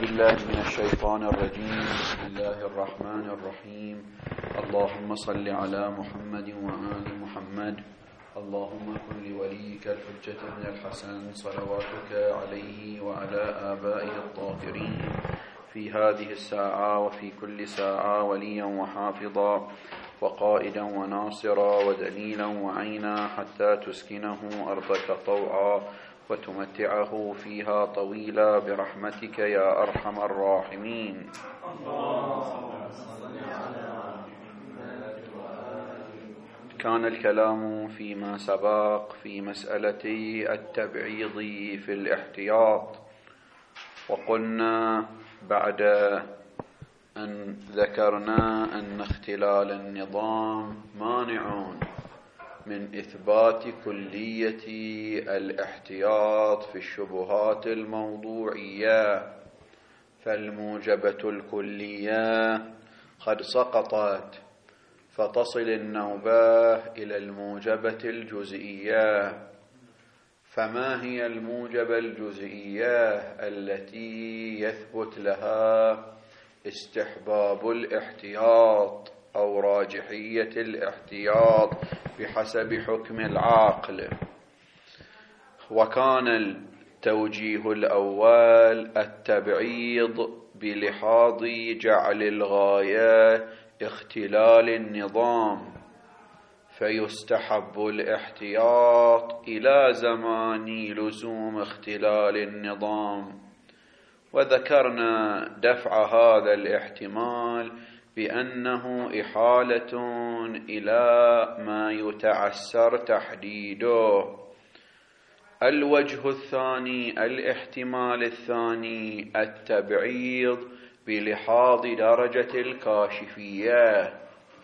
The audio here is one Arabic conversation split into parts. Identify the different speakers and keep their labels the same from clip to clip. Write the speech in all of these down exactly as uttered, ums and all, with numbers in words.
Speaker 1: بالله من الشيطان الرجيم. بسم الله الرحمن الرحيم. اللهم صل على محمد وآل محمد. اللهم كن لوليك الحجة بن الحسن صلواتك عليه وعلى آبائه الطاهرين في هذه الساعة وفي كل ساعة وليا وحافظا وقائدا وناصرا ودليلا وعينا حتى تسكنه أرضك طوعا وتمتعه فيها طويلا برحمتك يا أرحم الراحمين. كان الكلام فيما سبق في مسألة التبعيض في الاحتياط، وقلنا بعد أن ذكرنا أن اختلال النظام مانع من إثبات كلية الاحتياط في الشبهات الموضوعية، فالموجبة الكلية قد سقطت، فتصل النوبة إلى الموجبة الجزئية. فما هي الموجبة الجزئية التي يثبت لها استحباب الاحتياط أو راجحية الاحتياط بحسب حكم العقل؟ وكان التوجيه الأول التبعيض بلحاظ جعل الغاية اختلال النظام، فيستحب الاحتياط إلى زمان لزوم اختلال النظام. وذكرنا دفع هذا الاحتمال بأنه إحالة إلى ما يتعسر تحديده. الوجه الثاني، الاحتمال الثاني، التبعيض بلحاظ درجة الكاشفية.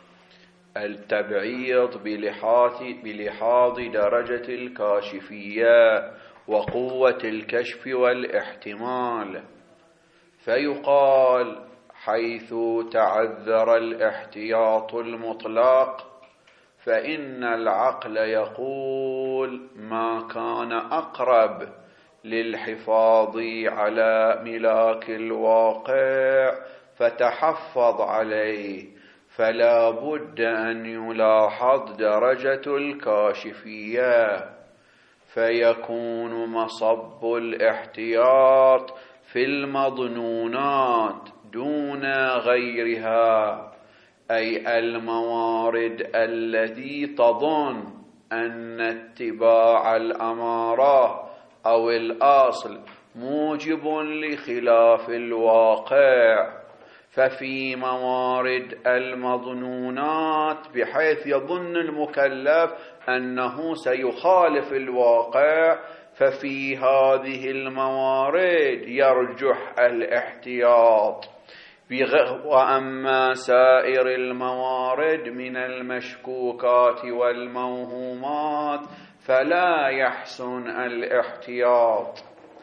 Speaker 1: التبعيض بلحاظ, بلحاظ درجة الكاشفية وقوة الكشف والاحتمال. فيقال حيث تعذر الاحتياط المطلق فإن العقل يقول ما كان أقرب للحفاظ على ملاك الواقع فتحفظ عليه، فلا بد أن يلاحظ درجة الكاشفية، فيكون مصب الاحتياط في المظنونات دون غيرها، أي الموارد التي تظن أن اتباع الأمارة أو الأصل موجب لخلاف الواقع. ففي موارد المظنونات بحيث يظن المكلف أنه سيخالف الواقع، ففي هذه الموارد يرجح الاحتياط. وأما سائر الموارد من المشكوكات والموهومات فلا يحسن الاحتياط.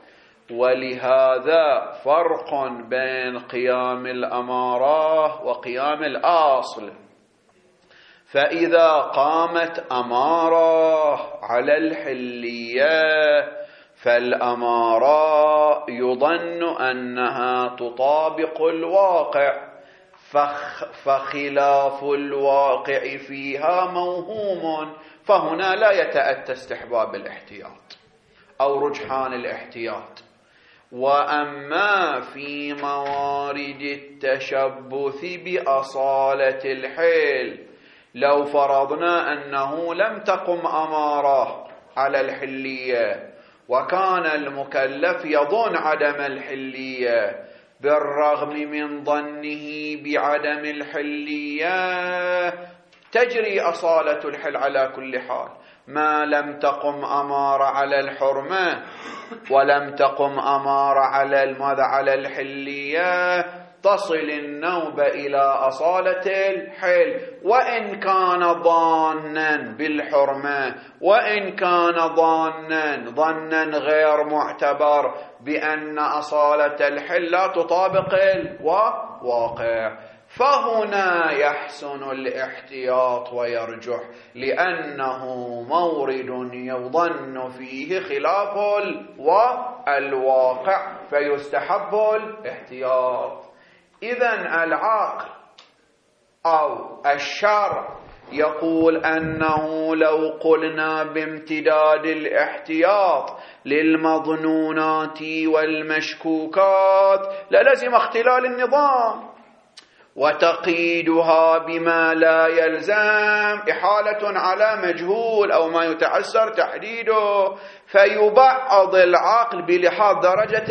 Speaker 1: ولهذا فرق بين قيام الأمارة وقيام الأصل. فإذا قامت أمارة على الحلية فالأمارة يظن أنها تطابق الواقع، فخ فخلاف الواقع فيها موهوم، فهنا لا يتأتى استحباب الاحتياط أو رجحان الاحتياط. وأما في موارد التشبث بأصالة الحيل، لو فرضنا أنه لم تقم أمارة على الحلية وكان المكلف يظن عدم الحلية، بالرغم من ظنه بعدم الحلية تجري أصالة الحل على كل حال، ما لم تقم أمارة على الحرمة ولم تقم أمارة على الماذا على الحلية، تصل النوبة إلى أصالة الحل، وإن كان ظانا بالحرمة، وإن كان ظانا ظنا غير معتبر بأن أصالة الحل لا تطابق الواقع. فهنا يحسن الاحتياط ويرجح، لأنه مورد يظن فيه خلاف الواقع فيستحب الاحتياط. إذن العقل أو الشرع يقول أنه لو قلنا بامتداد الاحتياط للمظنونات والمشكوكات للزم اختلال النظام، وتقييدها بما لا يلزم إحالة على مجهول أو ما يتعسر تحديده، فيبعض العقل بلحاظ درجة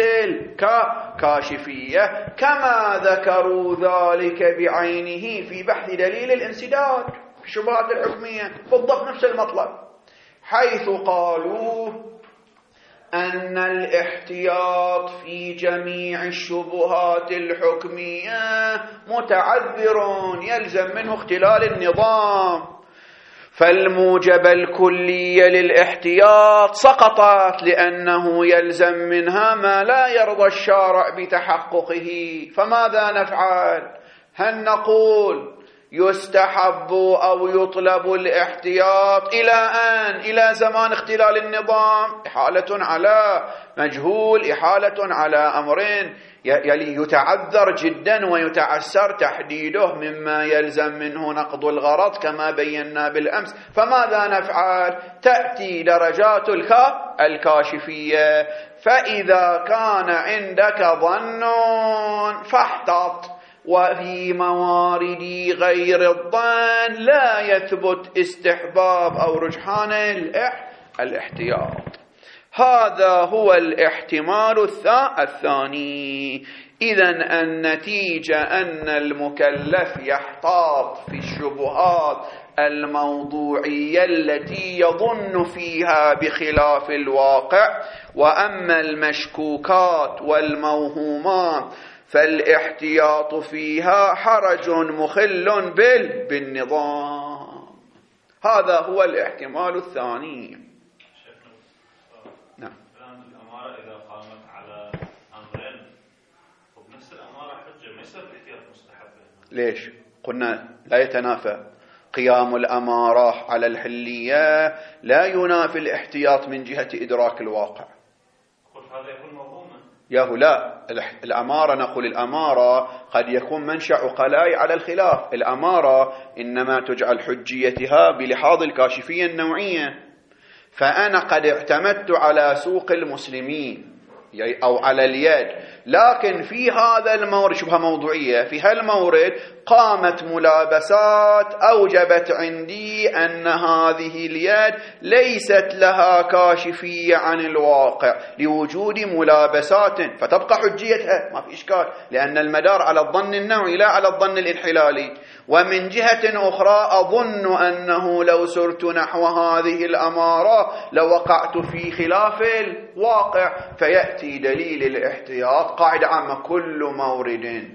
Speaker 1: الكاشفية، كما ذكروا ذلك بعينه في بحث دليل الانسداد في الشبهات الحكمية، بالضبط نفس المطلب، حيث قالوا أن الاحتياط في جميع الشبهات الحكمية متعذر يلزم منه اختلال النظام، فالموجب الكلي للاحتياط سقطت لأنه يلزم منها ما لا يرضى الشارع بتحققه. فماذا نفعل؟ هل نقول يستحب أو يطلب الاحتياط إلى أن؟ إلى زمان اختلال النظام، إحالة على مجهول، إحالة على أمرين يلي يتعذر جدا ويتعسر تحديده مما يلزم منه نقض الغرض كما بينا بالأمس. فماذا نفعل؟ تأتي درجات الكاشفية، فإذا كان عندك ظن فاحتط، وفي موارد غير الظن لا يثبت استحباب أو رجحان الاحتياط. هذا هو الاحتمال الثاني. إذن النتيجة أن المكلف يحتاط في الشبهات الموضوعية التي يظن فيها بخلاف الواقع، وأما المشكوكات والموهومات فالاحتياط فيها حرج مخل بالنظام. هذا هو الاحتمال الثاني.
Speaker 2: نعم. الأمارة إذا قامت على أمرين وبنفس الأمارة حجة ما يصير الاحتياط مستحب.
Speaker 1: ليش؟ قلنا لا يتنافى. قيام الأمارة على الحلية لا ينافي الاحتياط من جهة إدراك الواقع.
Speaker 2: هذا يكون موهوما.
Speaker 1: ياهو لا، الأمارة نقول الأمارة قد يكون منشأ قلائي على الخلاف. الأمارة إنما تجعل حجيتها بلحاظ الكاشفية النوعية، فأنا قد اعتمدت على سوق المسلمين أو على اليد، لكن في هذا المورد شبهة موضوعية، في هالمورد قامت ملابسات أوجبت عندي أن هذه اليد ليست لها كاشفية عن الواقع لوجود ملابسات، فتبقى حجيتها ما في إشكال، لأن المدار على الظن النوعي لا على الظن الانحلالي. ومن جهة أخرى أظن أنه لو سرت نحو هذه الأمارة لوقعت في خلاف الواقع، فيأتي دليل الاحتياط قاعدة عامة: كل مورد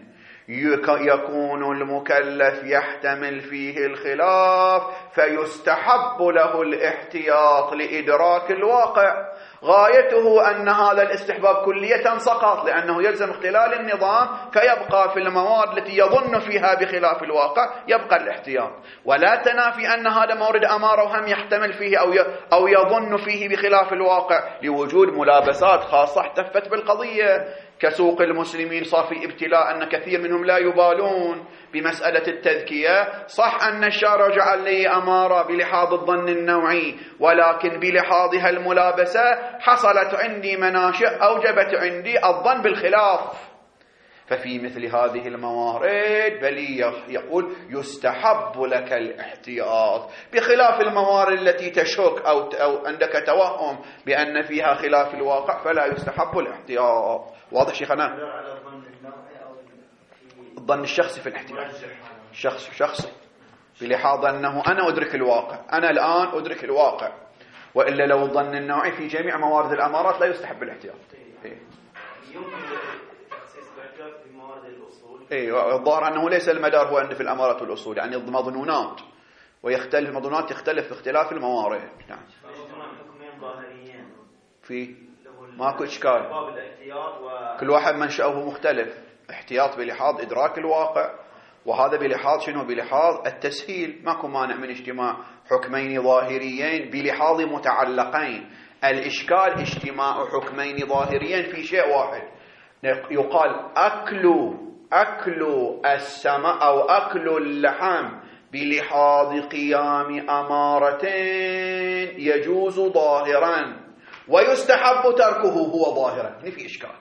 Speaker 1: يكون المكلف يحتمل فيه الخلاف فيستحب له الاحتياط لإدراك الواقع. غايته أن هذا الاستحباب كلية سقط لأنه يلزم اختلال النظام، فيبقى في المواد التي يظن فيها بخلاف الواقع يبقى الاحتياط، ولا تنافي أن هذا مورد أمارة وهم يحتمل فيه أو أو يظن فيه بخلاف الواقع لوجود ملابسات خاصة احتفت بالقضية، كسوق المسلمين صار في ابتلاء أن كثير منهم لا يبالون بمسألة التذكية. صح أن الشارع جعل لي أمارة بلحاظ الظن النوعي، ولكن بلحاظها الملابسة حصلت عندي مناشئ أوجبت عندي الظن بالخلاف. ففي مثل هذه الموارد بل يقول يستحب لك الاحتياط، بخلاف الموارد التي تشك أو, أو عندك توهم بأن فيها خلاف الواقع فلا يستحب الاحتياط. واضح شيخنا؟ الظن الشخصي في الاحتياط شخص شخصي بلحاظ أنه أنا أدرك الواقع، أنا الآن أدرك الواقع، وإلا لو الظن النوعي في جميع موارد الأمارات لا يستحب الاحتياط. إيه؟ اي الظاهر انه ليس المدار هو عند في الامارات والاصول، يعني المظنونات، ويختلف المظنونات تختلف باختلاف الموارد. نعم. في ماكو اشكال، كل واحد منشأه مختلف، احتياط بلحاظ ادراك الواقع، وهذا بلحاظ شنو؟ بلحاظ التسهيل، ماكو مانع من اجتماع حكمين ظاهريين بلحاظ متعلقين. الإشكال اجتماع حكمين ظاهريين في شيء واحد، يقال أكل أكل السماء أو أكل اللحم بلحاظ قيام أمارتين يجوز ظاهرا ويستحب تركه هو ظاهرا. هنا في إشكال.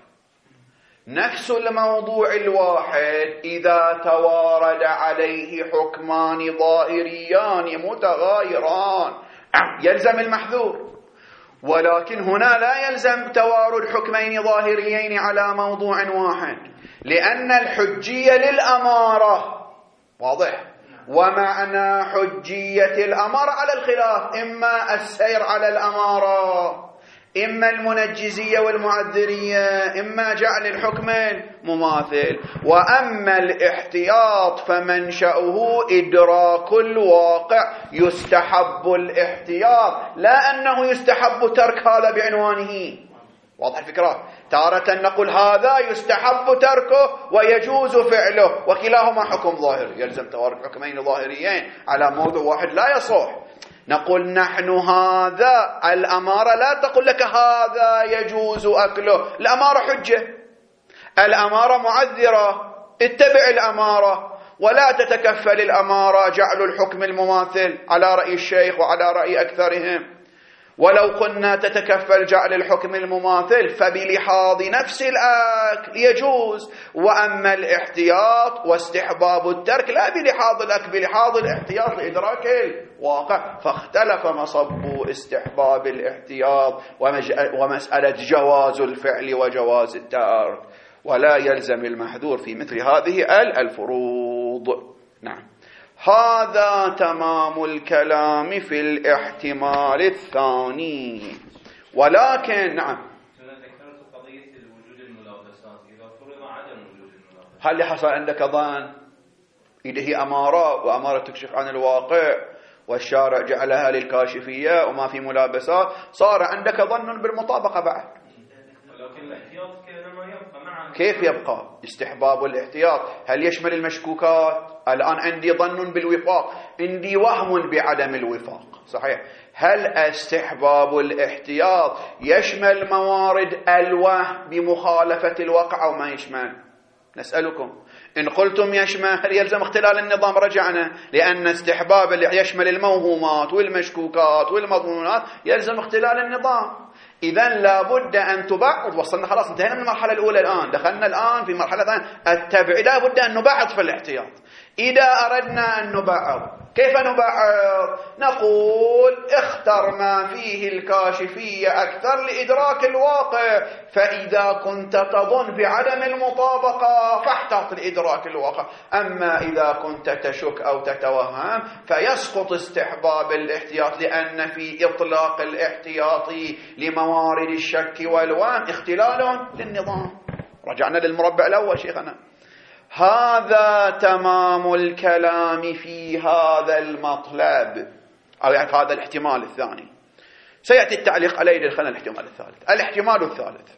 Speaker 1: نفس الموضوع الواحد إذا توارد عليه حكمان ظاهريان متغايران يلزم المحذور، ولكن هنا لا يلزم توارد حكمين ظاهريين على موضوع واحد، لأن الحجية للأمارة واضح، ومعنى حجية الأمارة على الخلاف، إما السير على الأمارة، إما المنجزية والمعذرية، إما جعل الحكم مماثل. وأما الاحتياط فمنشأه إدراك الواقع، يستحب الاحتياط لا أنه يستحب ترك هذا بعنوانه. واضح الفكرة؟ تارة نقول هذا يستحب تركه ويجوز فعله، وكلاهما حكم ظاهر، يلزم توارد حكمين ظاهريين على موضوع واحد لا يصح. نقول نحن هذا الأمارة لا تقول لك هذا يجوز أكله، الأمارة حجة، الأمارة معذرة، اتبع الأمارة، ولا تتكفل الأمارة جعل الحكم المماثل على رأي الشيخ وعلى رأي أكثرهم. ولو كنا تتكفل جعل الحكم المماثل فبلحاظ نفس الأكل يجوز، وأما الاحتياط واستحباب الترك لا بلحاظ الأكل، بلحاظ الاحتياط لإدراك الواقع. فاختلف مصب استحباب الاحتياط ومسألة جواز الفعل وجواز الترك، ولا يلزم المحذور في مثل هذه الفروض. نعم، هذا تمام الكلام في الاحتمال الثاني. ولكن نعم،
Speaker 2: ذكرت قضية الوجود الملابسات، إذا فرض عدم وجود الملابسات،
Speaker 1: هل حصل عندك ظن؟ إذا هي أمارة وأمارة تكشف عن الواقع والشارع جعلها للكاشفية وما في ملابسات، صار عندك ظن بالمطابقة بعد.
Speaker 2: ولكن الاحتياط كانما يبقى معنا. كيف
Speaker 1: يبقى؟ استحباب الاحتياط هل يشمل المشكوكات؟ الآن عندي ظن بالوفاق، عندي وهم بعدم الوفاق، صحيح. هل استحباب الاحتياط يشمل موارد الوهم بمخالفة الواقع أو ما يشمل؟ نسألكم. إن قلتم يشمل هل يلزم اختلال النظام؟ رجعنا، لأن استحباب اللي يشمل الموهومات والمشكوكات والمظنونات يلزم اختلال النظام. إذن لابد أن تبعض. وصلنا خلاص، انتهينا من المرحلة الأولى، الآن دخلنا الآن في مرحلة ثانية التبعيد. لابد أن نبعض في الاحتياط. إذا أردنا أن نبعض، كيف نبعض؟ نقول اختر ما فيه الكاشفية أكثر لإدراك الواقع، فإذا كنت تظن بعدم المطابقة فاحتاط لإدراك الواقع. أما إذا كنت تشك أو تتوهم فيسقط استحباب الاحتياط، لأن في إطلاق الاحتياط لموارد الشك والوهم اختلال للنظام. رجعنا للمربع الأول شيخنا. هذا تمام الكلام في هذا المطلب، أو يعني في هذا الاحتمال الثاني. سيأتي التعليق عليه. دخلنا الاحتمال الثالث. الاحتمال الثالث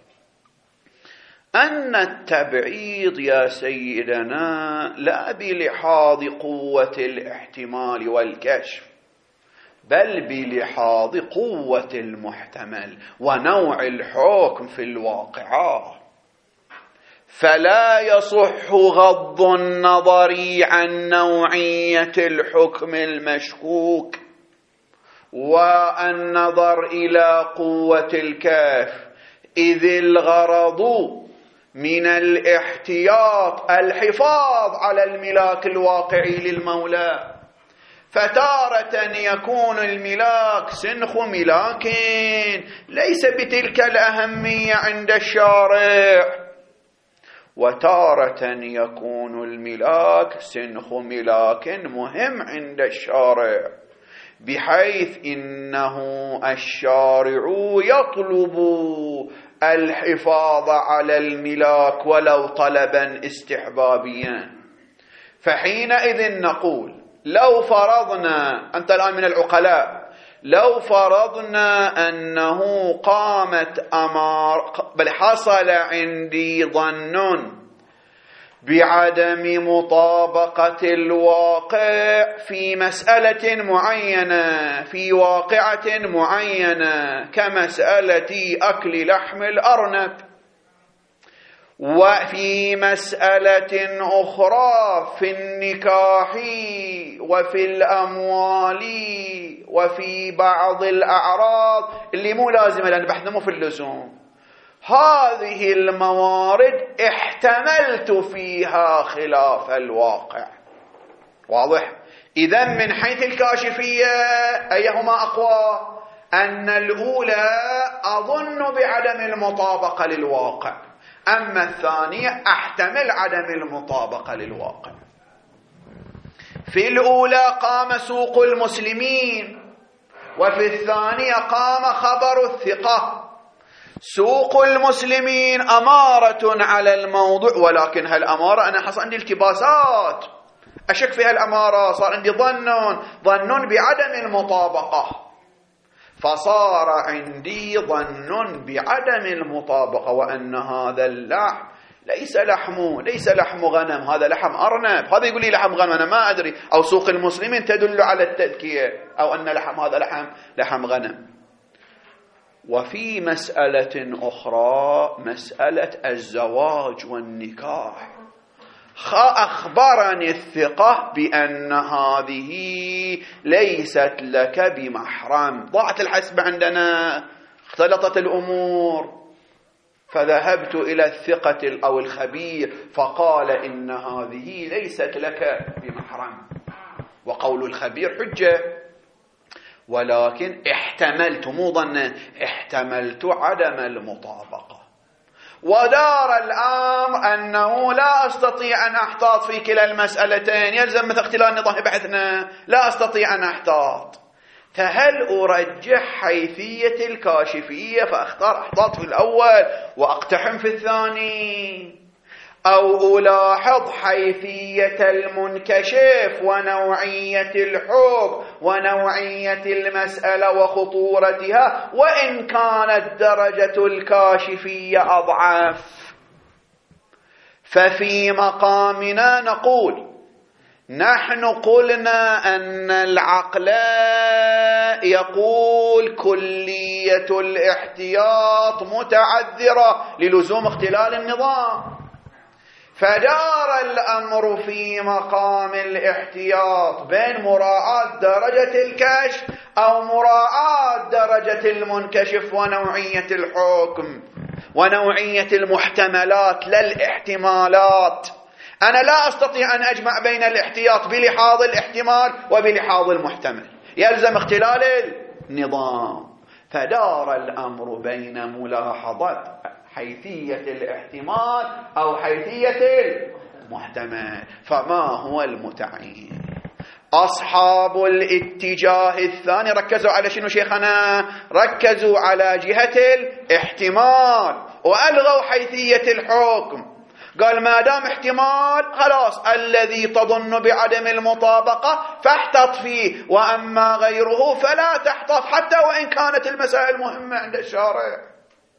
Speaker 1: أن التبعيض يا سيدنا لا بلحاظ قوة الاحتمال والكشف، بل بلحاظ قوة المحتمل ونوع الحكم في الواقعات. فلا يصح غض النظر عن نوعية الحكم المشكوك والنظر إلى قوة الكاف، إذ الغرض من الاحتياط الحفاظ على الملاك الواقعي للمولى. فتارة يكون الملاك سنخ ملاك ليس بتلك الأهمية عند الشارع، وتارة يكون الملاك سنخ ملاك مهم عند الشارع، بحيث إنه الشارع يطلب الحفاظ على الملاك ولو طلبا استحبابيا. فحينئذ نقول لو فرضنا، أنت الآن من العقلاء، لو فرضنا أنه قامت أمار، بل حصل عندي ظن بعدم مطابقة الواقع في مسألة معينة في واقعة معينة كمسألة أكل لحم الأرنب، وفي مسألة أخرى في النكاح وفي الأموال وفي بعض الأعراض اللي مو لازمة لأن بحثنا مو في اللزوم. هذه الموارد احتملت فيها خلاف الواقع. واضح؟ إذن من حيث الكاشفية أيهما أقوى؟ أن الأولى أظن بعدم المطابقة للواقع، أما الثانية أحتمل عدم المطابقة للواقع. في الأولى قام سوق المسلمين، وفي الثانية قام خبر الثقة. سوق المسلمين أمارة على الموضوع، ولكن هالأمارة أنا حصل عندي التباسات، أشك في هالأمارة، صار عندي ظن ظن بعدم المطابقة، فصار عندي ظن بعدم المطابقة وأن هذا اللحم ليس لحم ليس لحم غنم، هذا لحم أرنب. هذا يقول لي لحم غنم، أنا ما أدري، أو سوق المسلمين تدل على التذكية، أو أن لحم هذا لحم لحم غنم. وفي مسألة أخرى مسألة الزواج والنكاح، أخبرني الثقة بأن هذه ليست لك بمحرم. ضاعت الحسبة عندنا، اختلطت الأمور، فذهبت إلى الثقة أو الخبير فقال إن هذه ليست لك بمحرم، وقول الخبير حجة، ولكن احتملت مو ظن احتملت عدم المطابقة. ودار الأمر أنه لا أستطيع أن أحتاط في كلا المسألتين، يلزم مثل اختلال نظام بحثنا، لا أستطيع أن أحتاط، فهل أرجح حيثية الكاشفية فأختار أحتاط في الأول وأقتحم في الثاني، أو ألاحظ حيثية المنكشف ونوعية الحكم ونوعية المسألة وخطورتها وإن كانت درجة الكاشفية أضعف؟ ففي مقامنا نقول نحن قلنا أن العقل يقول كلية الاحتياط متعذرة للزوم اختلال النظام، فدار الأمر في مقام الاحتياط بين مراعاة درجة الكشف أو مراعاة درجة المنكشف ونوعية الحكم ونوعية المحتملات لا الاحتمالات. أنا لا أستطيع أن أجمع بين الاحتياط بلحاظ الاحتمال وبلحاظ المحتمل، يلزم اختلال النظام. فدار الأمر بين ملاحظة حيثية الاحتمال أو حيثية المحتمل. فما هو المتعين؟ أصحاب الاتجاه الثاني ركزوا على شنو شيخنا؟ ركزوا على جهة الاحتمال وألغوا حيثية الحكم. قال ما دام احتمال خلاص الذي تظن بعدم المطابقة فاحتط فيه، وأما غيره فلا تحتط حتى وإن كانت المسائل مهمة عند الشارع.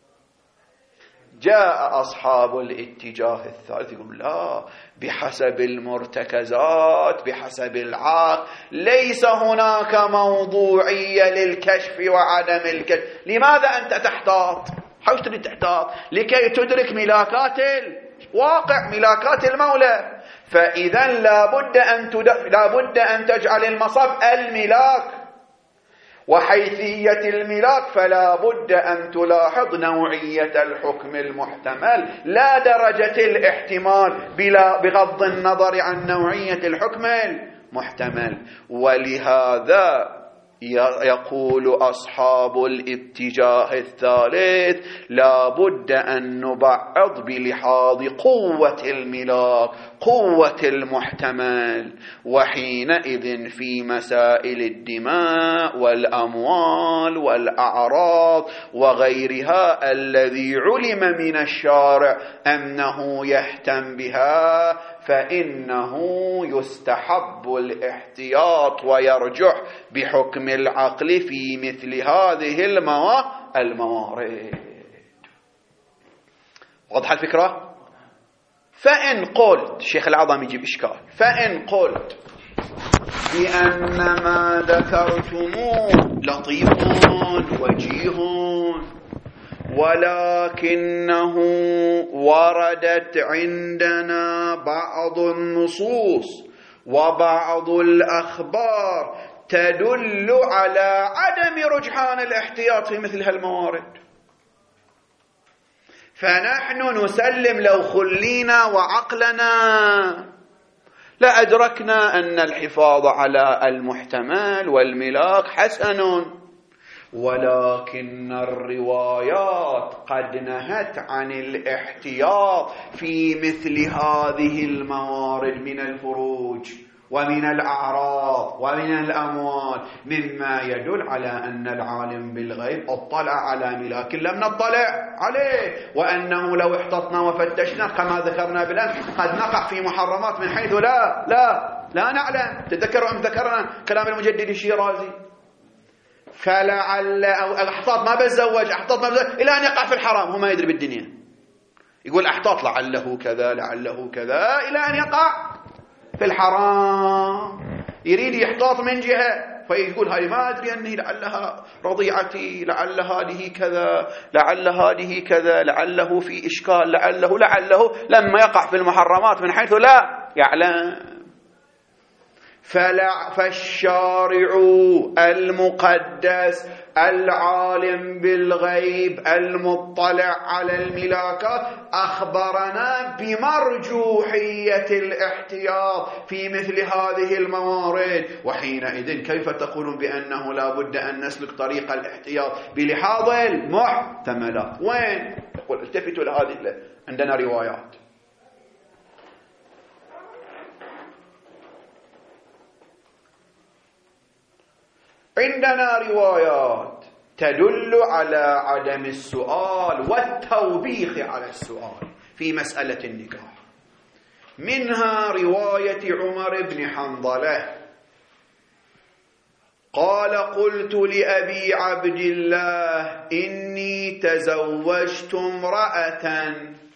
Speaker 1: جاء أصحاب الاتجاه الثالث يقول لا، بحسب المرتكزات بحسب العقل ليس هناك موضوعية للكشف وعدم الكشف. لماذا أنت تحتاط؟ حوش تريد تحتاط؟ لكي تدرك ملاكات الواقع، ملاكات المولى. فإذا لابد أن تد... لابد أن تجعل المصب الملاك وحيثية الملاك، فلا بد أن تلاحظ نوعية الحكم المحتمل لا درجة الاحتمال بلا بغض النظر عن نوعية الحكم المحتمل. ولهذا يقول أصحاب الاتجاه الثالث لا بد أن نبعض بلحاظ قوة الملاك قوة المحتمل. وحينئذ في مسائل الدماء والأموال والأعراض وغيرها الذي علم من الشارع أنه يهتم بها فإنه يستحب الاحتياط ويرجح بحكم العقل في مثل هذه الموارد. واضحة الفكرة؟ فإن قلت شيخ العظام يجيب إشكال، فإن قلت بأن ما ذكرتموه لطيف وجيه ولكنه وردت عندنا بعض النصوص وبعض الأخبار تدل على عدم رجحان الاحتياط في مثل هالموارد، فنحن نسلم لو خلينا وعقلنا لأدركنا أن الحفاظ على المحتمل والملاك حسن، ولكن الروايات قد نهت عن الاحتياط في مثل هذه الموارد من الفروج ومن الأعراض ومن الأموال، مما يدل على أن العالم بالغيب اطلع على ملاك لم نطلع عليه، وأنه لو احتطنا وفتشنا كما ذكرنا بالأمس قد نقع في محرمات من حيث لا لا لا نعلم. تذكروا أم ذكرنا كلام المجدد الشيرازي، فلعل أو احتاط ما بتزوج احتاط ما بتزوج إلى أن يقع في الحرام، هو ما يدري بالدنيا، يقول احتاط لعله كذا لعله كذا إلى أن يقع في الحرام، يريد يحتاط من جهة فيقول هاي ما أدري أني لعلها رضيعتي لعل هذه كذا لعل هذه كذا لعله في إشكال لعله لعله لما يقع في المحرمات من حيث لا يعلم. فلا فالشارع المقدس العالم بالغيب المطلع على الملاكات أخبرنا بمرجوحية الاحتياط في مثل هذه الموارد، وحينئذ كيف تقولون بأنه لا بد أن نسلك طريق الاحتياط بلحاظ المحتملات؟ وين؟ يقول التفتوا لهذه، عندنا روايات عندنا روايات تدل على عدم السؤال والتوبيخ على السؤال في مسألة النكاح. منها رواية عمر بن حنظلة قال قلت لأبي عبد الله إني تزوجت امرأة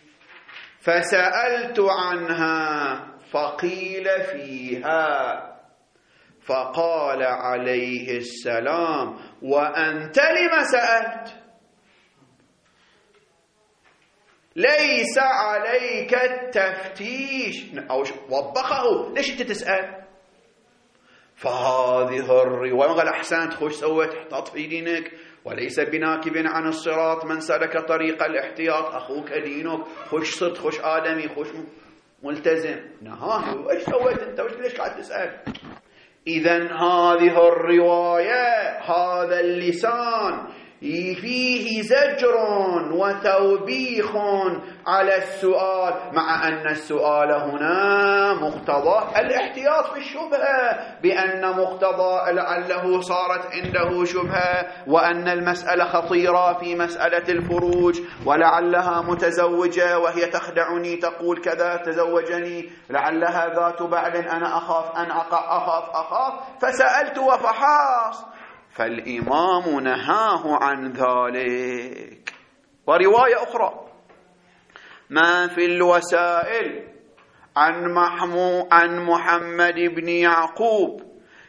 Speaker 1: فسألت عنها فقيل فيها، فقال عليه السلام وأنت لم سألت؟ ليس عليك التفتيش، أو وبخه ليش أنت تسأل؟ فهذه الرواية قال أحسنت خوش سويت احتاط في دينك، وليس بناكب عن الصراط من سلك طريق الاحتياط، أخوك دينك خوش صدق خوش آدمي خوش ملتزم. نهاه ايش سويت انت وش ليش قاعد تسأل؟ إذن هذه الرواية هذا اللسان فيه زجر وتوبيخ على السؤال، مع أن السؤال هنا مقتضى الاحتياط في الشبهة، بأن مقتضى لعله صارت عنده شبهة، وأن المسألة خطيرة في مسألة الفروج، ولعلها متزوجة وهي تخدعني تقول كذا تزوجني، لعلها ذات بعل أنا أخاف أن أقع أخاف أخاف فسألت وفحاص، فالإمام نهاه عن ذلك. ورواية أخرى ما في الوسائل عن, محمو عن محمد بن يعقوب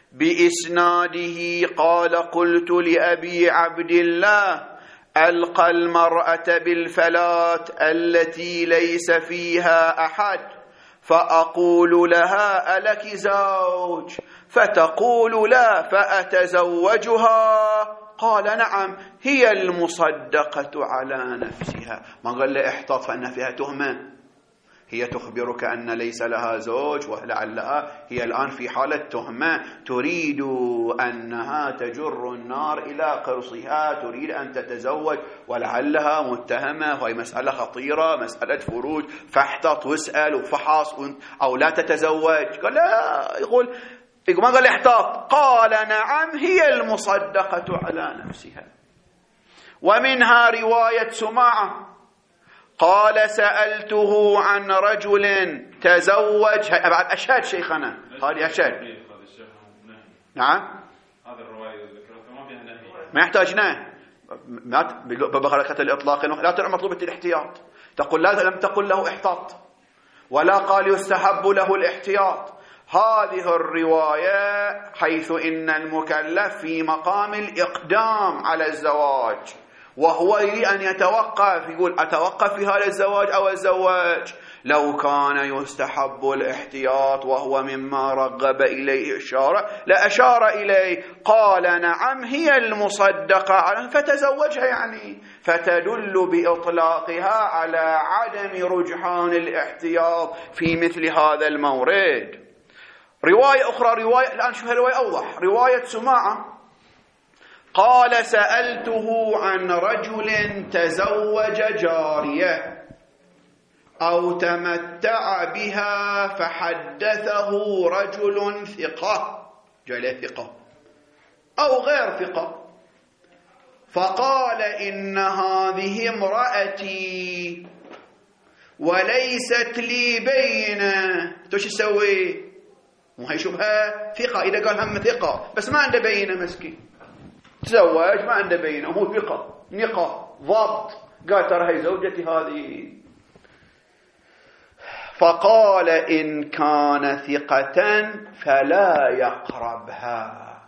Speaker 1: بإسناده قال قلت لأبي عبد الله ألقى المرأة بالفلات التي ليس فيها أحد فأقول لها ألك زوج؟ فتقول لا فأتزوجها؟ قال نعم هي المصدقة على نفسها. ما قال له احتاط فإن فيها تهمة، هي تخبرك أن ليس لها زوج ولعلها هي الآن في حالة تهمة، تريد أنها تجر النار إلى قرصها، تريد أن تتزوج ولعلها متهمة، وهي مسألة خطيرة مسألة فروج، فاحتاط واسأل وفحص أو لا تتزوج. قال لا، يقول يقول ما قال احتاط، قال نعم هي المصدقة على نفسها. ومنها رواية سماعة قال سألته عن رجل تزوج، بعد أشهد شيخنا هذه أشهد. نعم
Speaker 2: هذا الرواية ذكرتها ما فيها نهي،
Speaker 1: ما يحتاج نهي ببخلقة الإطلاق، لا ترى مطلوبة الاحتياط، تقول لا لم تقل له احتاط، ولا قال يستحب له الاحتياط. هذه الرواية حيث إن المكلف في مقام الإقدام على الزواج وهو يريد أن يتوقف، يقول أتوقف في هذا الزواج أو الزواج، لو كان يستحب الاحتياط وهو مما رغب إليه إشارة لأشار إليه. قال نعم هي المصدقة على فتزوجها، يعني فتدل بإطلاقها على عدم رجحان الاحتياط في مثل هذا المورد. رواية أخرى، رواية الآن شوف الرواية أوضح، رواية سماعة قال سألته عن رجل تزوج جارية أو تمتع بها فحدثه رجل ثقة، جل ثقة أو غير ثقة، فقال إن هذه امرأتي وليست لي بينة. توش يسوي؟ مو هيشوفها ثقة، إذا قال هم ثقة بس ما عنده بينة، مسكين تزوج ما عنده بينة، هو ثقة نقة ضبط، قال ترى هي زوجتي هذه. فقال إن كان ثقة فلا يقربها،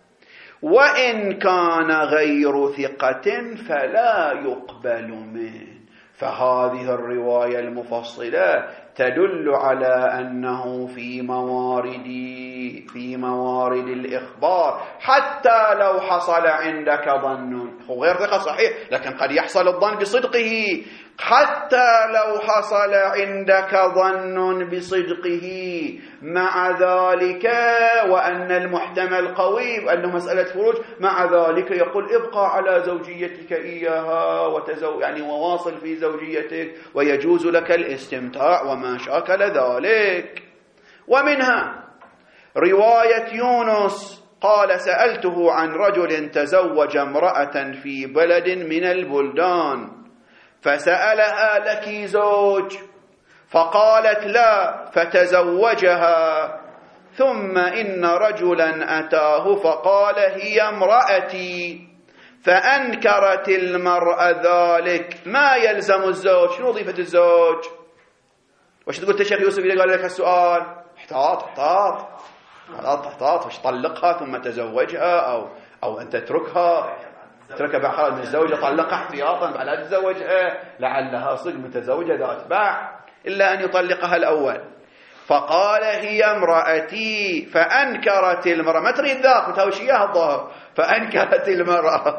Speaker 1: وإن كان غير ثقة فلا يقبل منه. فهذه الرواية المفصلة تدل على أنه في موارد في موارد الإخبار حتى لو حصل عندك ظن، هو غير ثقة صحيح لكن قد يحصل الظن بصدقه، حتى لو حصل عندك ظن بصدقه مع ذلك وأن المحتمل قوي وأنه مسألة فروج، مع ذلك يقول ابقى على زوجيتك إياها وتزو يعني وواصل في زوجيتك ويجوز لك الاستمتاع وما شاكل ذلك. ومنها رواية يونس قال سألته عن رجل تزوج امرأة في بلد من البلدان فسألها لك زوج فقالت لا فتزوجها، ثم إن رجلا أتاه فقال هي امرأتي فأنكرت المرأة ذلك، ما يلزم الزوج؟ شنو وظيفة الزوج؟ وش تقول الشيخ يوسف إذا قال لك السؤال؟ احتاط احتاط احتاط احتاط وش طلقها ثم تزوجها أو أو أنت تتركها تركها بعد من الزوجة طلقها احتياطا بعد لا تتزوجها، لعلها صدق متزوجة ذات باع، إلا أن يطلقها الأول. فقال هي امرأتي فأنكرت المرأة، ما تريد ذاك متوشيها الظاهر، فأنكرت المرأة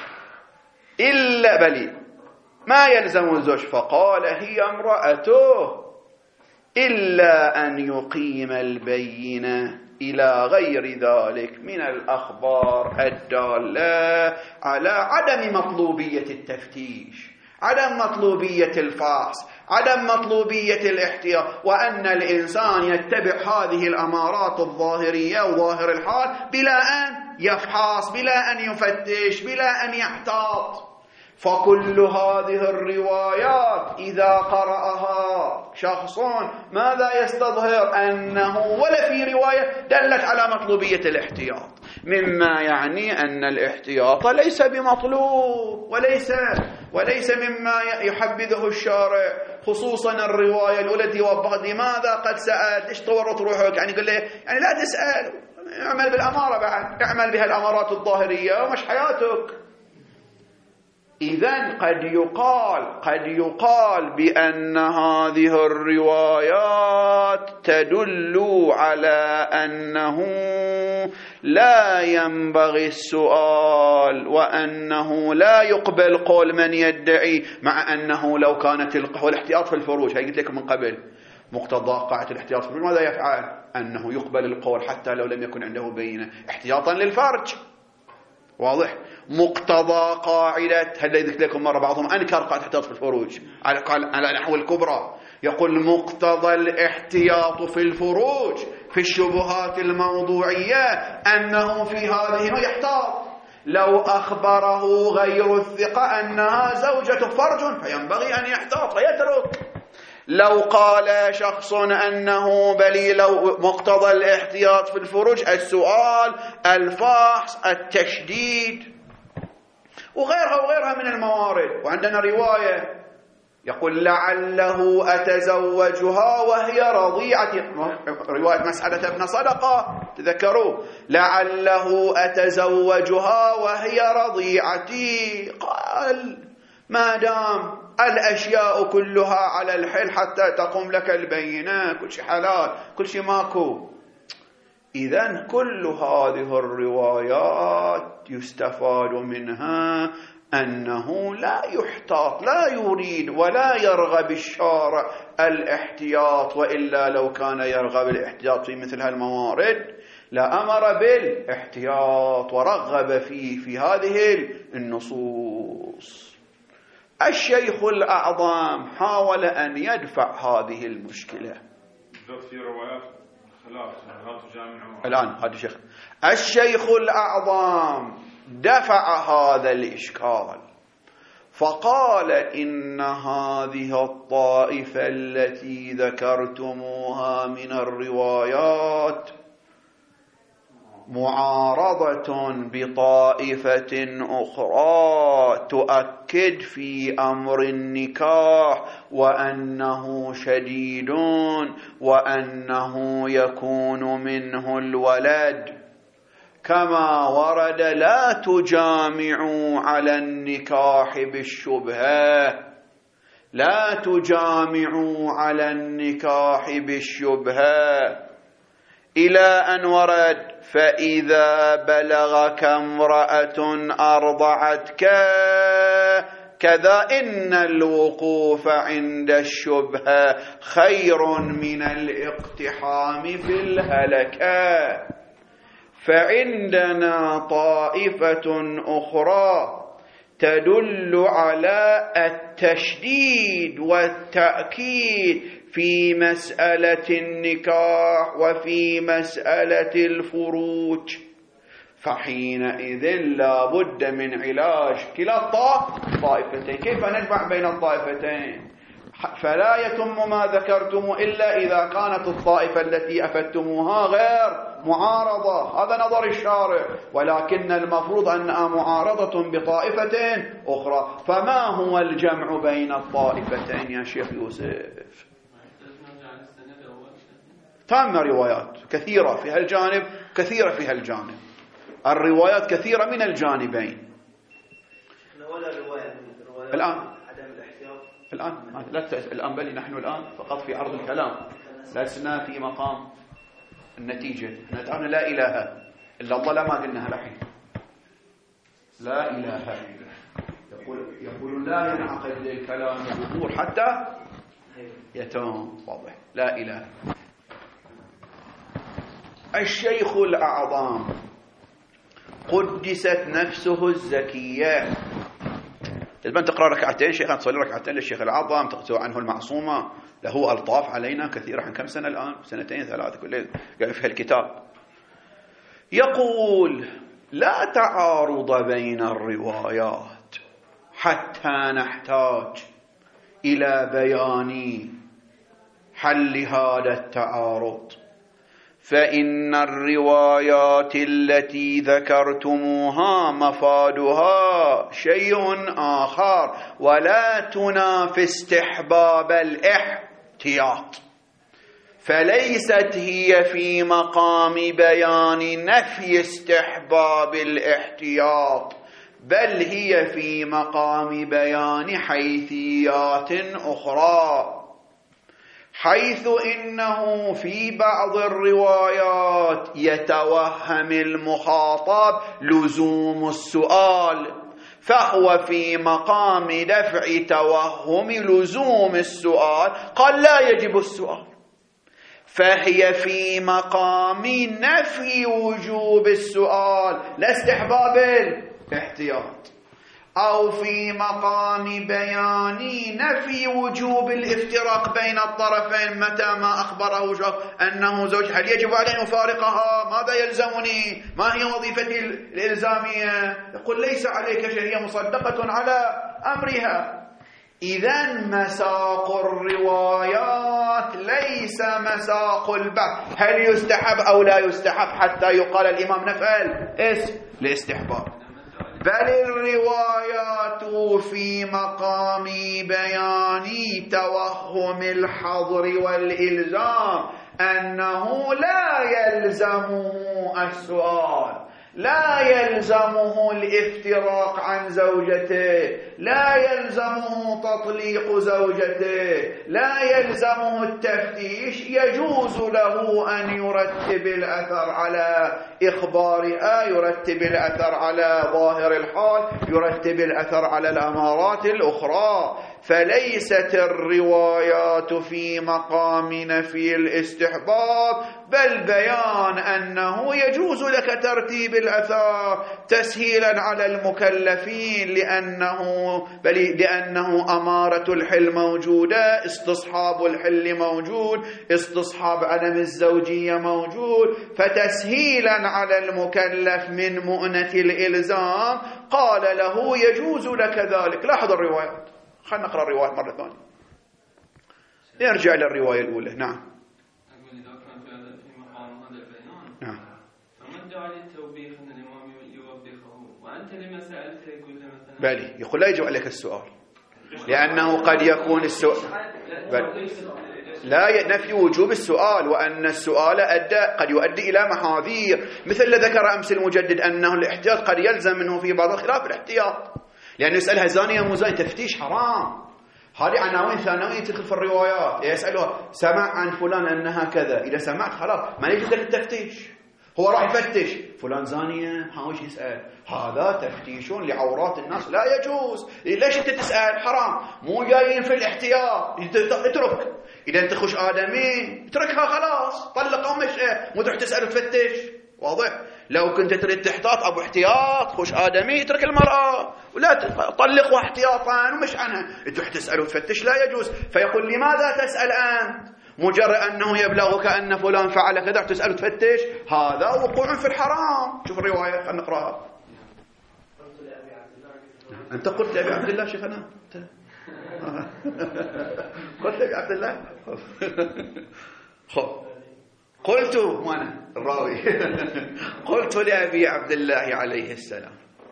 Speaker 1: إلا بلي ما يلزم الزوج، فقال هي امرأته إلا أن يقيم البينة إلى غير ذلك من الأخبار الدالة على عدم مطلوبية التفتيش، عدم مطلوبية الفحص، عدم مطلوبية الاحتياط، وأن الإنسان يتبع هذه الأمارات الظاهرية وظاهر الحال بلا أن يفحص، بلا أن يفتش، بلا أن يحتاط. فكل هذه الروايات إذا قرأها شخص ماذا يستظهر؟ أنه ولا في رواية دلت على مطلوبية الاحتياط، مما يعني أن الاحتياط ليس بمطلوب وليس وليس مما يحبذه الشارع، خصوصا الرواية التي وضحت لماذا قد سألت، ايش طورت روحك، يعني قل له يعني لا تسأل، اعمل بالأمارة بعد، اعمل بها الأمارات الظاهرية ومش حياتك. إذن قد يقال قد يقال بأن هذه الروايات تدل على أنه لا ينبغي السؤال وأنه لا يقبل قول من يدعي، مع أنه لو كانت الاحتياط في الفروج، هي قلت لكم من قبل مقتضى قاعدة الاحتياط في الفروج ماذا يفعل؟ أنه يقبل القول حتى لو لم يكن عنده بينة احتياطا للفرج، واضح؟ مقتضى قاعدة، هل ذكرت لكم مرة بعضهم أنكر قاعدة الاحتياط في الفروج على على نحو الكبرى، يقول مقتضى الاحتياط في الفروج في الشبهات الموضوعية أنه في هذه يحتاط، لو أخبره غير الثقة أنها زوجة فرج فينبغي أن يحتاط ويترك. لو قال شخص أنه بلي لو مقتضى الاحتياط في الفروج السؤال، الفحص، التشديد وغيرها وغيرها من الموارد. وعندنا رواية يقول لعله أتزوجها وهي رضيعتي، رواية مسعدة بن صدقة تذكروا، لعله أتزوجها وهي رضيعتي. قال ما دام الأشياء كلها على الحل حتى تقوم لك البينة، كل شيء حلال كل شيء ماكو، إذن كل هذه الروايات يستفاد منها أنه لا يحتاط، لا يريد ولا يرغب الشارع الاحتياط، وإلا لو كان يرغب الاحتياط في مثل هالموارد لأمر بالاحتياط ورغب فيه في هذه النصوص. الشيخ الأعظم حاول أن يدفع هذه المشكلة.
Speaker 2: في روايات خلاف لا تجامعوا
Speaker 1: الآن هذا الشيخ الشيخ الأعظم دفع هذا الإشكال فقال إن هذه الطائفة التي ذكرتموها من الروايات معارضة بطائفة أخرى تؤكد في أمر النكاح وأنه شديد وأنه يكون منه الولد، كما ورد لا تجامعوا على النكاح بالشبهة، لا تجامعوا على النكاح بالشبهة، إلى أن ورد فإذا بلغك امرأة أرضعتك كذا إن الوقوف عند الشبهة خير من الاقتحام في الهلكة. فعندنا طائفة أخرى تدل على التشديد والتأكيد في مسألة النكاح وفي مسألة الفروج، فحينئذ لا بد من علاج كلا الطائفتين. كيف نجمع بين الطائفتين؟ فلا يتم ما ذكرتم إلا إذا كانت الطائفة التي أفدتموها غير معارضة، هذا نظر الشارع، ولكن المفروض أنها معارضة بطائفة أخرى. فما هو الجمع بين الطائفتين يا شيخ يوسف؟ تم روايات كثيرة في هالجانب كثيرة في هالجانب، الروايات كثيرة من الجانبين. الآن الآن لا الآن بل نحن الآن فقط في عرض الكلام، لسنا في مقام النتيجة. نحن لا إله إلا الله، لا ما قلناها الحين، لا إله إلا يقول يقول لا ينعقد للكلام الظهور حتى يتم واضح. لا إله. الشيخ الأعظم قدست نفسه الزكية، لازم تقرأ ركعتين شيخ، تصلي ركعتين للشيخ الأعظم تقصوا عنه المعصومة، له ألطاف علينا كثيرة. عن كم سنة الآن؟ سنتين ثلاثة كل قال في الكتاب. يقول لا تعارض بين الروايات حتى نحتاج إلى بيان حل هذا التعارض، فإن الروايات التي ذكرتموها مفادها شيء آخر ولا تنافي استحباب الاحتياط، فليست هي في مقام بيان نفي استحباب الاحتياط، بل هي في مقام بيان حيثيات أخرى، حيث إنه في بعض الروايات يتوهم المخاطب لزوم السؤال، فهو في مقام دفع توهم لزوم السؤال قال لا يجب السؤال، فهي في مقام نفي وجوب السؤال لا استحباب الاحتياط، أو في مقام بيان نفي وجوب الافتراق بين الطرفين متى ما أخبره زوج أنه زوج، هل يجب عليه أن يفارقها؟ ماذا يلزمني؟ ما هي وظيفتي الإلزامية؟ يقول ليس عليك شيء، هي مصدقة على أمرها. إذن مساق الروايات ليس مساق البحث هل يستحب أو لا يستحب حتى يقال الإمام نفعل اسم لاستحباب. بل الروايات في مقام بيان توهم الحظر والإلزام أنه لا يلزمه السؤال، لا يلزمه الافتراق عن زوجته، لا يلزمه تطليق زوجته، لا يلزمه التفتيش. يجوز له أن يرتب الأثر على إخبار آه يرتب الأثر على ظاهر الحال، يرتب الأثر على الأمارات الأخرى. فليست الروايات في مقام نفي الاستحباب، بل بيان أنه يجوز لك ترتيب الأثار تسهيلا على المكلفين، لأنه بل لأنه أمارة الحل موجودة، استصحاب الحل موجود، استصحاب عدم الزوجية موجود، فتسهيلا على المكلف من مؤنة الإلزام قال له يجوز لك ذلك. لاحظ الروايات، خلينا نقرأ الرواية مرة ثانية، نرجع للرواية الأولى. نعم.
Speaker 3: أقول إذا كان في هذا في مقام هذا البيان،
Speaker 1: نعم.
Speaker 3: فما ادعى للتوبيخ أن الإمام يوبخه، وأنت لما سألته يقول له مثلا.
Speaker 1: بلي يقول لا يجب عليك السؤال، لأنه قد يكون السؤال لا نفي وجوب السؤال، وأن السؤال أدى قد يؤدي إلى محاذير، مثل ذكر أمس المجدد أنه الاحتياط قد يلزم منه في بعض الخلاف الاحتياط، لأنه يسألها زانية مو زانية، تفتيش حرام. هذه عناوين ثانوية تدخل في الروايات، يسألها سمع عن فلان أنها كذا، إذا سمعت خلاص ما يجوز لك التفتيش. هو راح يفتش فلان زانية، ها وش يسأل؟ هذا تفتيش لعورات الناس لا يجوز. ليش أنت تسأل؟ حرام، مو جايين في الاحتياط. اترك، إذا أنت خش آدمي اتركها خلاص، طلق أو مشى، مو تروح تسأل وتفتش. واضح؟ لو كنت تريد تحتاط أبو احتياط خش آدمي اترك المرأة ولا تطلق احتياطا ومش عنها، تروح تسأل وتفتش لا يجوز. فيقول لماذا تسأل أنت؟ مجرد أنه يبلغك أن فلان فعل كذا تسأل وتفتش، هذا وقوع في الحرام. شوف الرواية، خلينا نقرأها. أنت قلت لأبي عبد الله شيخنا، قلت لأبي عبد الله. خب قلت وانا الراوي قلت لأبي عبد الله عليه السلام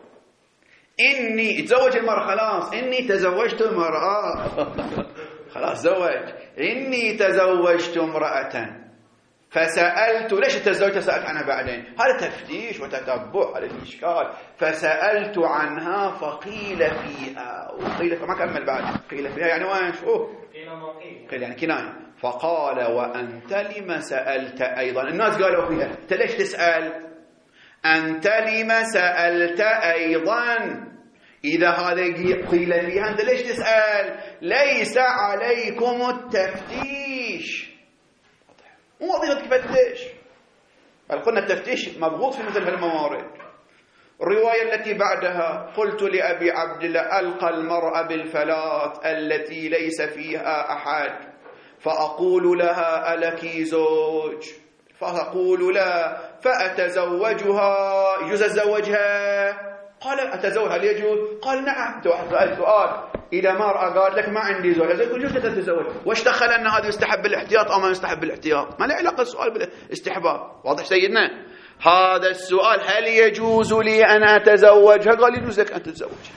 Speaker 1: إني تزوج المرأة، خلاص إني تزوجت امرأة خلاص زوج، إني تزوجت امرأة فسألت. ليش تزوجت؟ سألت عنها بعدين، هذا تفتيش وتتبع، هذا الإشكال. فسألت عنها فقيل فيها، وقيل ما كمل بعد، قيل فيها يعني وين؟ شوف قيل ما قيل، قيل يعني كناية. فقال وأنت لما سألت أيضا؟ الناس قالوا فيها، أنت ليش تسأل؟ أنت لما سألت أيضا؟ إذا هذا قيل فيها أنت ليش تسأل؟ ليس عليكم التفتيش، مو وظيفتك تفتش. بل قلنا التفتيش مبغوض في مثل هالموارد. الرواية التي بعدها قلت لأبي عبد الله ألقى المرأة بالفلات التي ليس فيها أحد، فأقول لها ألك زوج؟ فأقول لا، فأتزوجها، يجوز أتزوجها؟ قال أتزوج، هل يجوز؟ قال نعم. سؤال سؤال إذا مرأة قال لك ما عندي زوج، يقول يجوز تتزوج. واش دخل أن هذا يستحب بالاحتياط أو ما يستحب بالاحتياط؟ ما له علاقة السؤال بالاستحباب. واضح سيدنا؟ هذا السؤال هل يجوز لي أن أتزوجها؟ قال يجوز لك أن تتزوجها.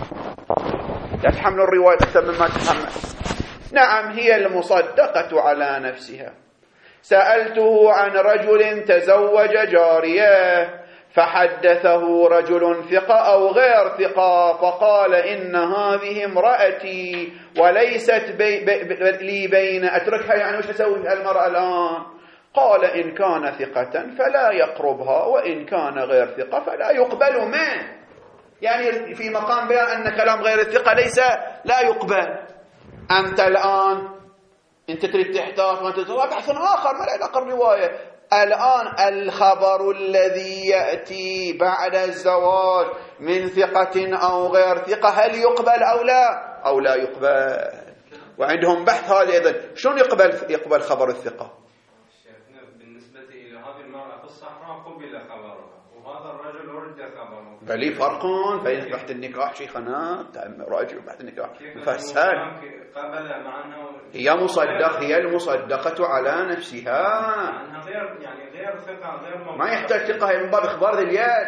Speaker 1: لا تحمل الرواية أكثر مما تحمل. نعم هي المصدقة على نفسها. سألته عن رجل تزوج جارية فحدثه رجل ثقة أو غير ثقة، فقال إن هذه امرأتي وليست بي بي بي لي بين، أتركها يعني وش أسوي المرأة الآن؟ قال إن كان ثقة فلا يقربها، وإن كان غير ثقة فلا يقبل منه. يعني في مقام بيان أن كلام غير الثقة ليس لا يقبل. أنت الآن أنت تريد تحتاط وأنت ترى بحث آخر ما له علاقة الرواية. الآن الخبر الذي يأتي بعد الزواج من ثقة أو غير ثقة هل يقبل أو لا أو لا يقبل؟ وعندهم بحث هذا أيضا، شلون يقبل يقبل خبر الثقة؟
Speaker 3: بالنسبة إلى هذه المرأة في الصحراء قبل خبرها، وهذا الرجل رد خبره.
Speaker 1: بل فرق بين بحث النكاح شيخنا، راجع بحث النكاح مفصل.
Speaker 3: قبل مع أنه
Speaker 1: هي مصدق، هي المصدقة على نفسها،
Speaker 3: غير يعني غير ثقة، غير
Speaker 1: ما يحتاج ثقة، هي من باب إخبار ذي اليد.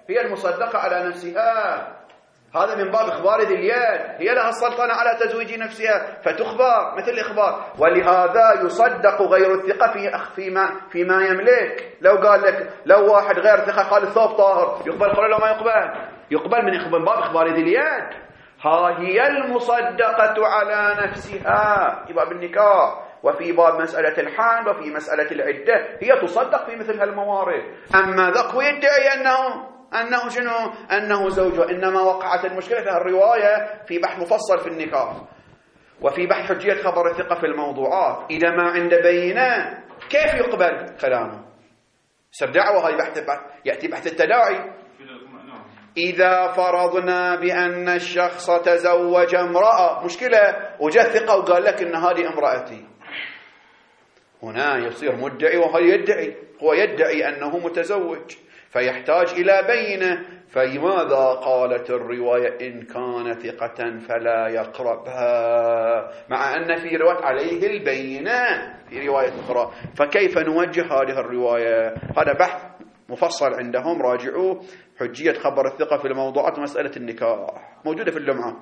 Speaker 1: هي المصدقة على نفسها. هذا من باب إخبار ذي اليد، هي لها السلطنة على تزويج نفسها فتخبر مثل الإخبار. ولهذا يصدق غير الثقة في فيما فيما يملك. لو قال لك لو واحد غير ثقة قال الثوب طاهر، يقبل قال له ما يقبل؟ يقبل من باب إخبار ذي اليد. ها هي المصدقة على نفسها في باب النكاح، وفي باب مسألة الحمل، وفي مسألة العدة، هي تصدق في مثل هالموارد. أما ذاك يدعي أنه أنه شنو؟ أنه زوجه. إنما وقعت المشكلة في الرواية في بحث مفصل في النكاح، وفي بحث حجية خبر الثقة في الموضوعات. إذا ما عند بينة كيف يقبل كلامه؟ سب دعوة هاي بحث يأتي بحث التداعي. إذا فرضنا بأن الشخص تزوج امرأة، مشكلة، وجاء ثقة وقال لك إن هذه امرأتي، هنا يصير مدعي وهو يدعي هو يدعي أنه متزوج، فيحتاج إلى بينة. فلماذا قالت الرواية إن كان ثقة فلا يقربها، مع أن في رواية عليه البينة في رواية أخرى؟ فكيف نوجه هذه الرواية؟ هذا بحث مفصل عندهم، راجعوا حجية خبر الثقة في الموضوعات ومسألة النكاح، موجودة في اللمعة.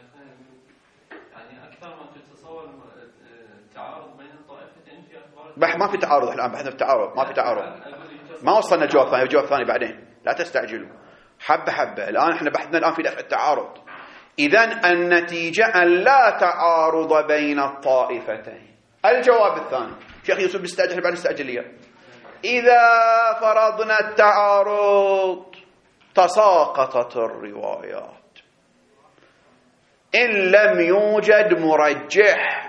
Speaker 4: يعني أكثر ما تتصور التعارض بين الطائفتين في أخبار
Speaker 1: بح ما في تعارض الآن، بحثنا في التعارض، ما في تعارض، ما وصلنا جواب ثاني، جواب ثاني بعدين، لا تستعجلوا، حبة حبة. الآن احنا بحثنا الآن في دفع التعارض. إذن النتيجة أن لا تعارض بين الطائفتين. الجواب الثاني، شيخ يوسف بيستعجل بعد استعجلية. إذا فرضنا التعارض تساقطت الروايات إن لم يوجد مرجح،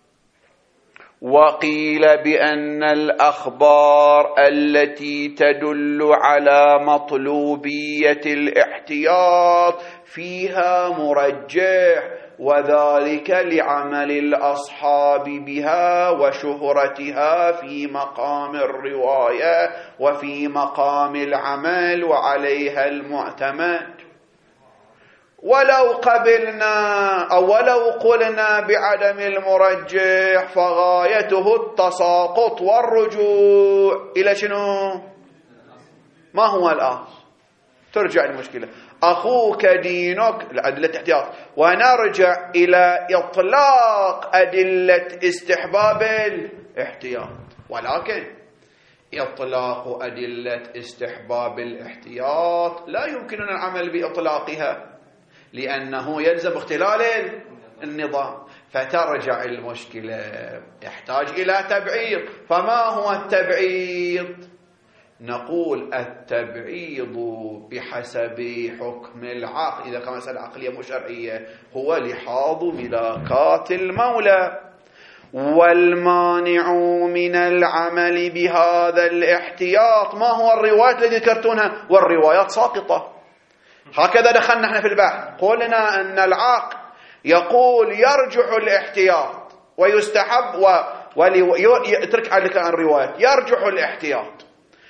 Speaker 1: وقيل بأن الأخبار التي تدل على مطلوبية الاحتياط فيها مرجح، وذلك لعمل الأصحاب بها وشهرتها في مقام الرواية وفي مقام العمل، وعليها المعتمد. ولو قبلنا أو ولو قلنا بعدم المرجح فغايته التساقط والرجوع إلى شنو؟ ما هو الأصل؟ ترجع المشكلة أخوك دينك لأدلة احتياط، ونرجع إلى إطلاق أدلة استحباب الاحتياط. ولكن إطلاق أدلة استحباب الاحتياط لا يمكننا العمل بإطلاقها، لأنه يلزم اختلال النظام، فترجع المشكلة يحتاج إلى تبعيض. فما هو التبعيض؟ نقول التبعيض بحسب حكم العقل، إذا كان مسألة عقلية مو شرعية، هو لحاظ ملاكات المولى، والمانع من العمل بهذا الاحتياط ما هو الروايات التي ذكرتونها، والروايات ساقطة. هكذا دخلنا احنا في البحث، قلنا أن العقل يقول يرجح الاحتياط ويستحب ويترك عليك عن الروايات، يرجح الاحتياط،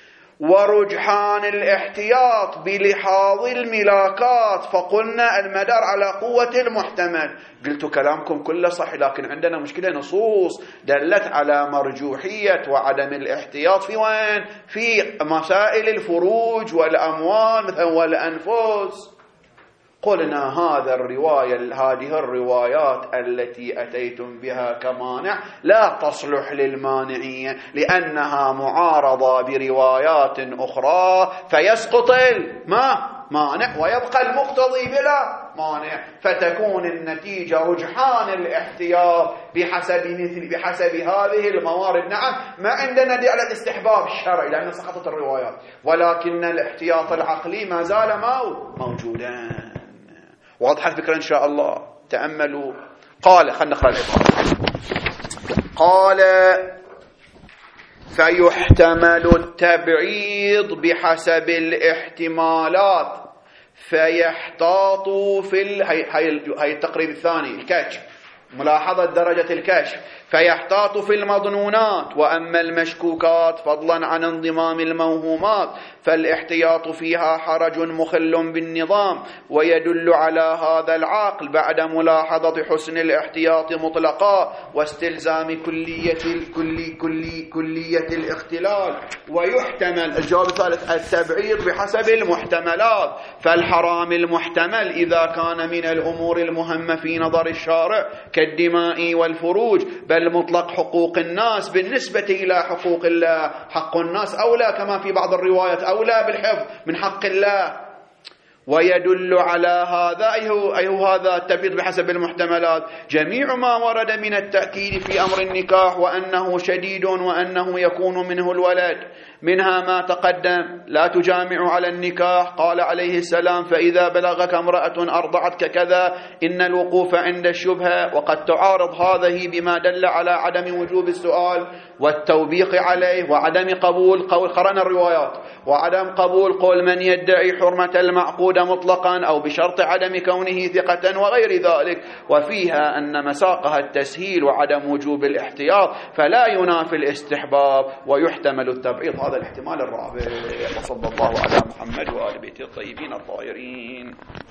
Speaker 1: ورجحان الاحتياط بلحاظ الملاكات، فقلنا المدار على قوة المحتمل. قلت كلامكم كله صح، لكن عندنا مشكلة، نصوص دلت على مرجوحية وعدم الاحتياط في وين؟ في مسائل الفروج والأموال مثلا والأنفس. قلنا هذا الرواية هذه الروايات التي أتيتم بها كمانع لا تصلح للمانعية، لأنها معارضة بروايات أخرى، فيسقط المانع ويبقى المقتضي بلا مانع، فتكون النتيجة رجحان الاحتياط بحسب مثل بحسب هذه الموارد. نعم ما عندنا دليل على الاستحباب الشرعي لأن سقطت الروايات، ولكن الاحتياط العقلي ما زال موجودا. واضحة الفكرة إن شاء الله، تأملوا. قال خلنا نقرأ العبارة. قال فيحتمل التبعيض بحسب الاحتمالات فيحتاط في ال... هاي... هاي التقريب الثاني الكشف، ملاحظة درجة الكشف. فيحتاط في المظنونات، وأما المشكوكات فضلا عن انضمام الموهومات فالاحتياط فيها حرج مخل بالنظام، ويدل على هذا العقل بعد ملاحظة حسن الاحتياط مطلقا واستلزام كلية الكلي كلي كلية الاختلال. ويحتمل الجواب الثالث التبعيض بحسب المحتملات، فالحرام المحتمل إذا كان من الأمور المهمة في نظر الشارع كالدماء والفروج، بل مطلق حقوق الناس بالنسبة إلى حقوق الله، حق الناس أولى كما في بعض الروايات، أولى بالحفظ من حق الله. ويدل على هذا أي هو, أي هو هذا التبعيض بحسب المحتملات جميع ما ورد من التأكيد في أمر النكاح وأنه شديد وأنه يكون منه الولد، منها ما تقدم: لا تجامع على النكاح، قال عليه السلام: فإذا بلغك امرأة أرضعتك كذا إن الوقوف عند الشبهة. وقد تعارض هذه بما دل على عدم وجوب السؤال والتوبيخ عليه وعدم قبول قول قرأنا الروايات وعدم قبول قول من يدعي حرمة المعقود مطلقا أو بشرط عدم كونه ثقة وغير ذلك، وفيها أن مساقها التسهيل وعدم وجوب الاحتياط فلا ينافي الاستحباب ويحتمل التبعيض. هذا الاحتمال الرابع. وصلى الله على محمد وآل بيته الطيبين الطاهرين.